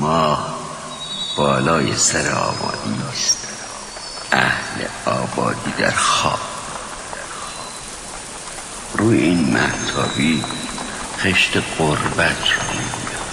ماه بالای سر آبادی است، اهل آبادی در خواب. روی این مهتابی خشت غربت رو می‌بینم.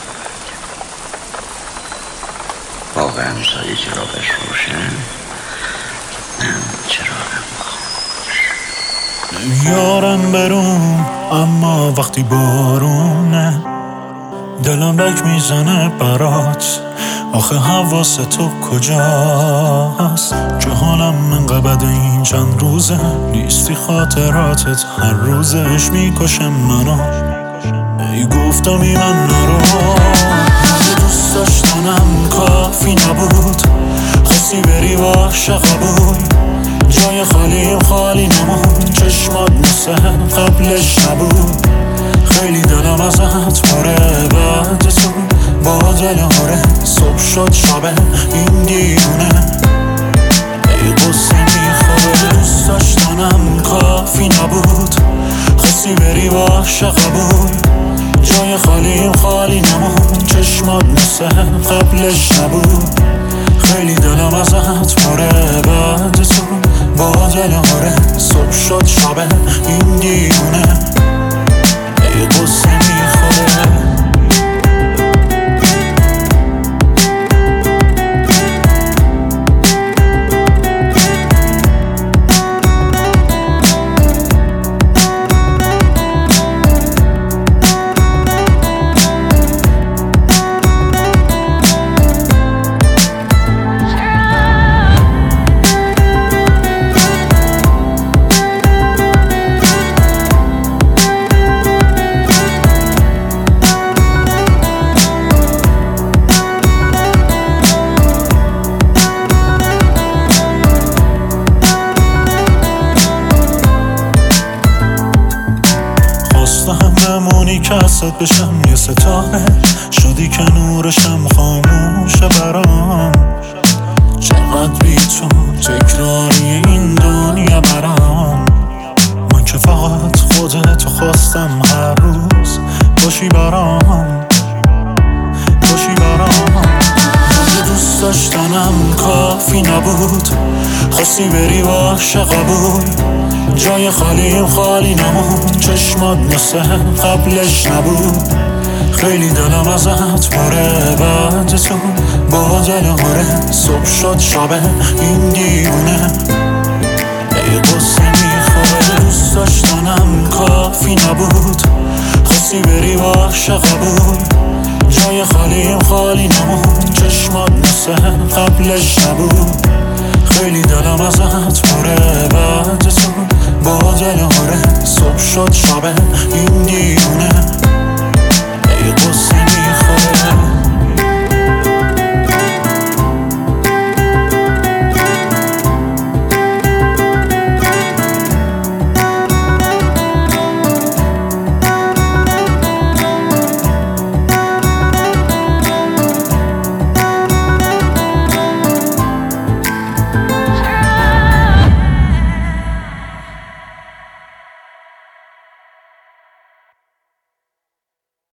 باغ همسایه چراغش روشن، من چراغم خاموش. نمیارم برون اما وقتی بارونه دلم لک میزنه برات. آخه حواس تو کجاست که حالم من بده این چند روزه نیستی. خاطراتت هر روزش میکشه منو. ای گفتمی من نرو، من دوست داشتنم کافی نبود. خواستی بری وحش قبول، جای خالی نمون. چشمات مثل قبلش نبود، خیلی دلم ازت پره بعد تو. با دل هره صبح شد شبه این دیونه. ای قصه میخوره، دوست داشتنم کافی نبود. خواستی بری وحش قبول، جای خالی نمون. چشمات مثل قبلش نبود، خیلی دلم ازت پره بعد تو. با دل هره صبح شد شبه این دیونه. ای قصه میخوره. بمونی که ازت بشم یه ستاره، شدی که نورشم خاموشه برام. چقدر بی تو تکراری این دنیا برام. من که فقط خودتو خواستم هر روز باشی برام. من دوست داشتنم کافی نبود. خواستی بری وحش قبول، جای خالی نمون. چشمات مثل قبلش نبود، خیلی دلم ازت پره بعد تو. با دل هره صبح شد شبه این دیونه. ای قصه میخوره، دوست داشتنم کافی نبود. خواستی بری وحش قبول، جای خالی نمون. چشمات مثل قبلش نبود، خیلی دلم ازت پره بعد تو. با دل هره صبح شد شبه این دیونه. ای قصه